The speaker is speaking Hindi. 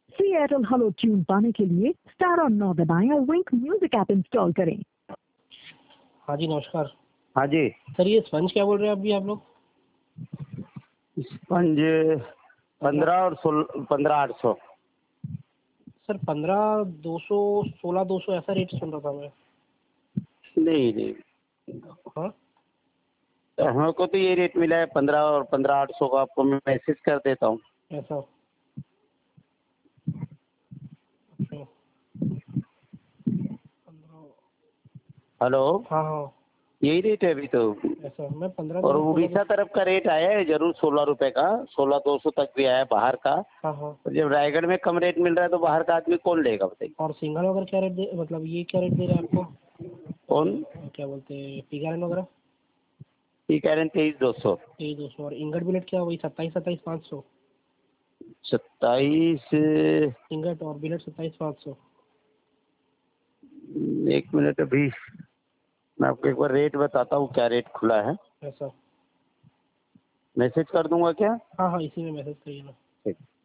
एयरटेल हेलो ट्यून पाने के लिए स्टार और 9 दबाएं और विंक म्यूजिक ऐप इंस्टॉल करें। हाँ जी नमस्कार। हाँ जी सर ये स्पंज क्या बोल रहे हैं अभी आप लोग? स्पंज 15 और 15,800। सर 15,200 16,200 ऐसा रेट सुन रहा था मैं। नहीं हाँ हमको तो ये रेट मिला है 15 और 15,800 का। आपको मैं मैसेज कर देता हूँ। ऐसा। अच्छा 15। हेलो हाँ हाँ यही रेट है अभी तो। ऐसा मैं 15 और तो 16 उड़ीसा तरफ का रेट आया है जरूर 16 रुपए का, 16,200 तक भी आया है बाहर का। हाँ हाँ। तो जब रायगढ़ में कम रेट मिल रहा है तो बाहर का आदमी कौन लेगा बताइए। और सिंगल वगैरह क्या रेट दे, मतलब ये क्या रेट दे रहे हैं आपको? कौन? क्या बोलते हैं पिगारन वगैरह? ये कह रहे हैं 23,200। 23,200 और इंगट बिलेट क्या वही 27,500? 27। इंगट और बिलेट 27,500। एक मिनट अभी मैं आपको एक बार रेट बताता हूँ क्या रेट खुला है। ऐसा। मैसेज कर दूंगा क्या? हाँ हाँ इसी में मैसेज करिए ना। ठीक।